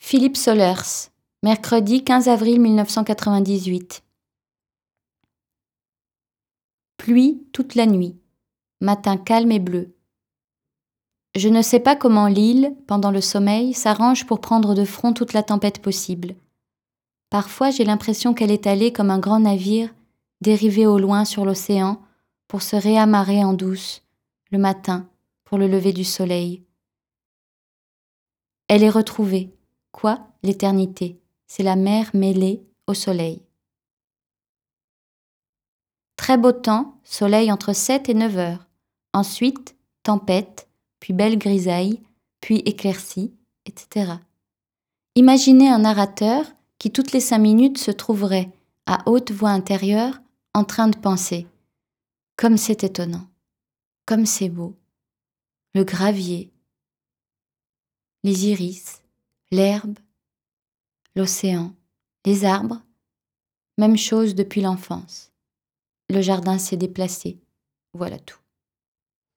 Philippe Solers, mercredi 15 avril 1998. Pluie toute la nuit, matin calme et bleu. Je ne sais pas comment l'île, pendant le sommeil, s'arrange pour prendre de front toute la tempête possible. Parfois j'ai l'impression qu'elle est allée comme un grand navire, dérivé au loin sur l'océan, pour se réamarrer en douce, le matin, pour le lever du soleil. Elle est retrouvée. Quoi? L'éternité. C'est la mer mêlée au soleil. Très beau temps, soleil entre 7 et 9 heures. Ensuite, tempête, puis belle grisaille, puis éclaircie, etc. Imaginez un narrateur qui toutes les 5 minutes se trouverait, à haute voix intérieure, en train de penser. Comme c'est étonnant, comme c'est beau. Le gravier, les iris, l'herbe, l'océan, les arbres, même chose depuis l'enfance. Le jardin s'est déplacé. Voilà tout.